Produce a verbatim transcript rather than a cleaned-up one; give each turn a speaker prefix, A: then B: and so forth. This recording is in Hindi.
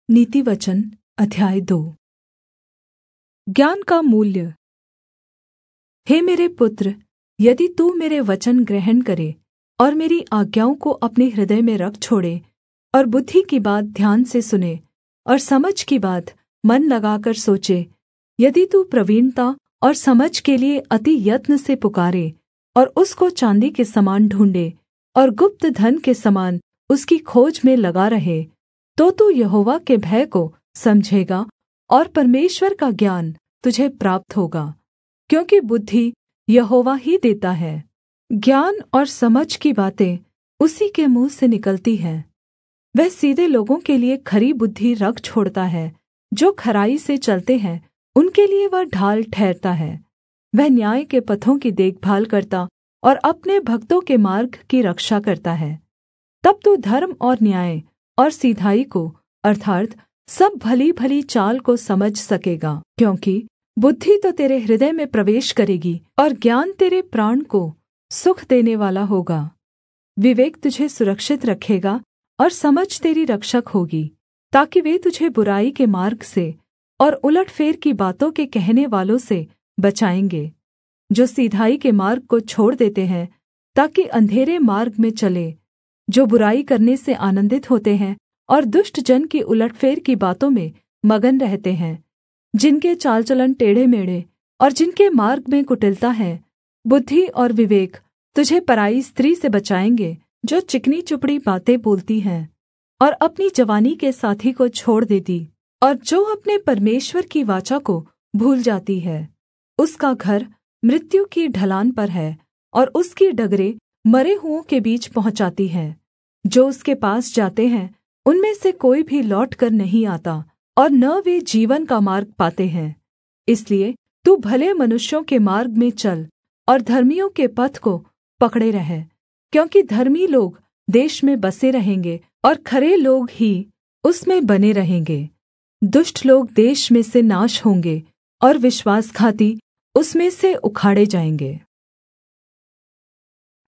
A: नीतिवचन अध्याय दो। ज्ञान का मूल्य। हे मेरे पुत्र, यदि तू मेरे वचन ग्रहण करे और मेरी आज्ञाओं को अपने हृदय में रख छोड़े और बुद्धि की बात ध्यान से सुने और समझ की बात मन लगाकर सोचे, यदि तू प्रवीणता और समझ के लिए अति यत्न से पुकारे और उसको चाँदी के समान ढूँढ़े और गुप्त धन के समान उसकी खोज में लगा रहे, तो तू यहोवा के भय को समझेगा और परमेश्वर का ज्ञान तुझे प्राप्त होगा। क्योंकि बुद्धि यहोवा ही देता है, ज्ञान और समझ की बातें उसी के मुँह से निकलती हैं। वह सीधे लोगों के लिए खरी बुद्धि रख छोड़ता है, जो खराई से चलते हैं उनके लिए वह ढाल ठहरता है। वह न्याय के पथों की देखभाल करता और अपने भक्तों के मार्ग की रक्षा करता है। तब तू धर्म और न्याय और सिधाई को अर्थात् सब भली भली चाल को समझ सकेगा। क्योंकि बुद्धि तो तेरे हृदय में प्रवेश करेगी और ज्ञान तेरे प्राण को सुख देने वाला होगा। विवेक तुझे सुरक्षित रखेगा और समझ तेरी रक्षक होगी, ताकि वे तुझे बुराई के मार्ग से और उलटफेर की बातों के कहने वालों से बचाएँगे, जो सिधाई के मार्ग को छोड़ देते हैं ताकि अंधेरे मार्ग में चले, जो बुराई करने से आनन्दित होते हैं और दुष्ट जन की उलटफेर की बातों में मगन रहते हैं, जिनके चाल चलन टेढ़े-मेढ़े और जिनके मार्ग में कुटिलता है। बुद्धि और विवेक तुझे पराई स्त्री से बचाएँगे, जो चिकनी चुपड़ी बातें बोलती हैं और अपनी जवानी के साथी को छोड़ देती और जो अपने परमेश्वर की वाचा को भूल जाती है। उसका घर मृत्यु की ढलान पर है और उसकी डगरें मरे हुओं के बीच पहुँचाती हैं। जो उसके पास जाते हैं उनमें से कोई भी लौट कर नहीं आता, और न वे जीवन का मार्ग पाते हैं। इसलिए तू भले मनुष्यों के मार्ग में चल और धर्मियों के पथ को पकड़े रह, क्योंकि धर्मी लोग देश में बसे रहेंगे और खरे लोग ही उसमें बने रहेंगे। दुष्ट लोग देश में से नाश होंगे और विश्वासघाती उसमें से उखाड़े जाएँगे।